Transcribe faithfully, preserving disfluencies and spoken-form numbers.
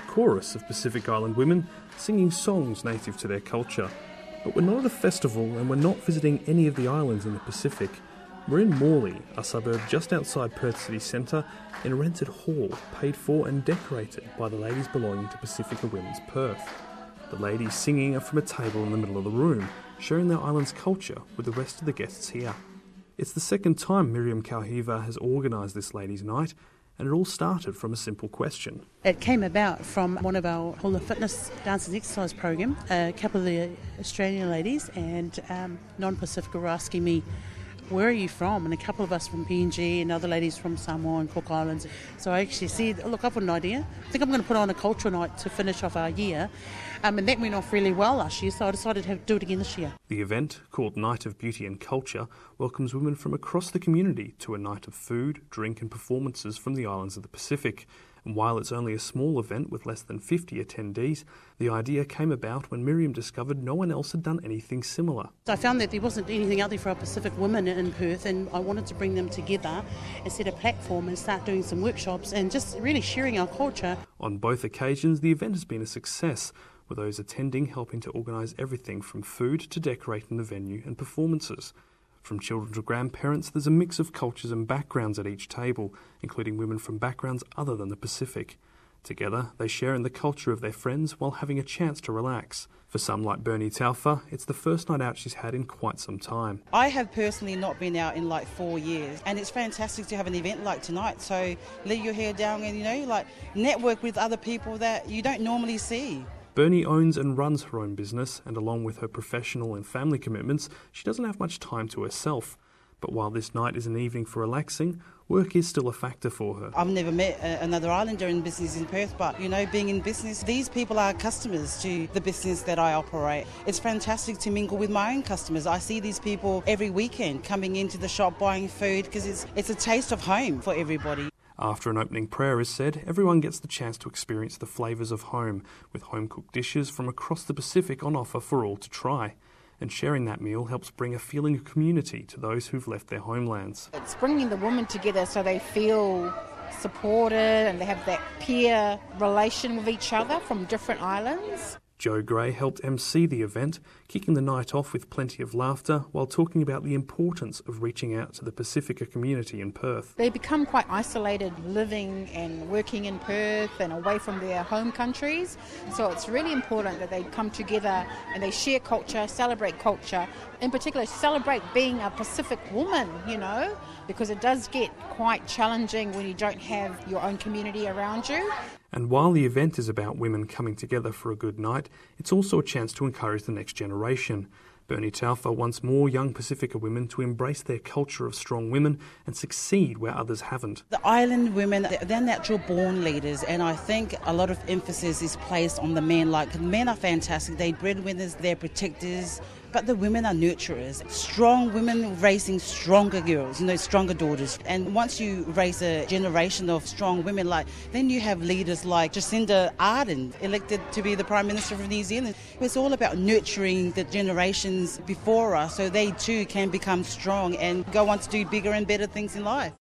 chorus of Pacific Island women singing songs native to their culture. But we're not at a festival and we're not visiting any of the islands in the Pacific. We're in Morley, a suburb just outside Perth city centre, in a rented hall paid for and decorated by the ladies belonging to Pacifica Women's Perth. The ladies singing are from a table in the middle of the room, sharing their island's culture with the rest of the guests here. It's the second time Miriam Kauhiva has organised this ladies' night, and it all started from a simple question. It came about from one of our Hula Fitness Dance and Exercise program. A couple of the Australian ladies and um, non-Pacifica were asking me, where are you from? And a couple of us from P N G and other ladies from Samoa and Cook Islands. So I actually said, look, I've got an idea. I think I'm going to put on a cultural night to finish off our year. Um, and that went off really well last year, so I decided to have, do it again this year. The event, called Night of Beauty and Culture, welcomes women from across the community to a night of food, drink and performances from the islands of the Pacific. And while it's only a small event with less than fifty attendees, the idea came about when Miriam discovered no one else had done anything similar. I found that there wasn't anything out there for our Pacific women in Perth, and I wanted to bring them together and set a platform and start doing some workshops and just really sharing our culture. On both occasions, the event has been a success, with those attending helping to organise everything from food to decorating the venue and performances. From children to grandparents, there's a mix of cultures and backgrounds at each table, including women from backgrounds other than the Pacific. Together, they share in the culture of their friends while having a chance to relax. For some, like Bernie Taufa, it's the first night out she's had in quite some time. I have personally not been out in like four years, and it's fantastic to have an event like tonight. So let your hair down and, you know, like network with other people that you don't normally see. Bernie owns and runs her own business, and along with her professional and family commitments, she doesn't have much time to herself. But while this night is an evening for relaxing, work is still a factor for her. I've never met a, another islander in business in Perth, but, you know, being in business, these people are customers to the business that I operate. It's fantastic to mingle with my own customers. I see these people every weekend coming into the shop buying food because it's, it's a taste of home for everybody. After an opening prayer is said, everyone gets the chance to experience the flavours of home, with home-cooked dishes from across the Pacific on offer for all to try. And sharing that meal helps bring a feeling of community to those who've left their homelands. It's bringing the women together so they feel supported and they have that peer relation with each other from different islands. Joe Gray helped emcee the event, kicking the night off with plenty of laughter while talking about the importance of reaching out to the Pacifica community in Perth. They become quite isolated living and working in Perth and away from their home countries, so it's really important that they come together and they share culture, celebrate culture, in particular celebrate being a Pacific woman, you know, because it does get quite challenging when you don't have your own community around you. And while the event is about women coming together for a good night, it's also a chance to encourage the next generation. Bernie Taufa wants more young Pacifica women to embrace their culture of strong women and succeed where others haven't. The island women, they're natural born leaders, and I think a lot of emphasis is placed on the men. Like, men are fantastic, they're breadwinners, they're protectors, but the women are nurturers. Strong women raising stronger girls, you know, stronger daughters. And once you raise a generation of strong women, like, then you have leaders like Jacinda Ardern, elected to be the Prime Minister of New Zealand. It's all about nurturing the generations before us so they too can become strong and go on to do bigger and better things in life.